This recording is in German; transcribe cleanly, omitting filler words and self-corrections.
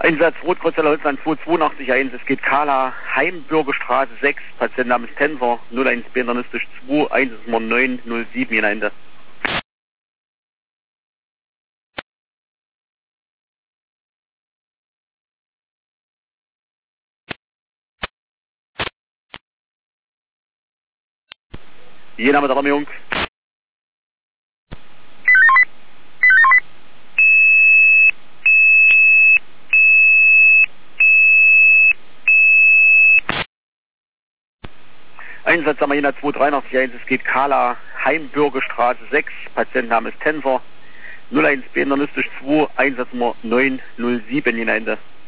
Einsatz Rotkreuz Holzland 2881, es geht Kala, Heimbürgerstraße 6, Patient namens Tenser, 01 internistisch 2, 10907 in Ende. Je Name der Alarmierung. Einsatz Amagina 2881, es geht Kala, Heimbürgerstraße 6, Patientenname ist Tenser, 01 internistisch 2, Einsatznummer 907 in Ende.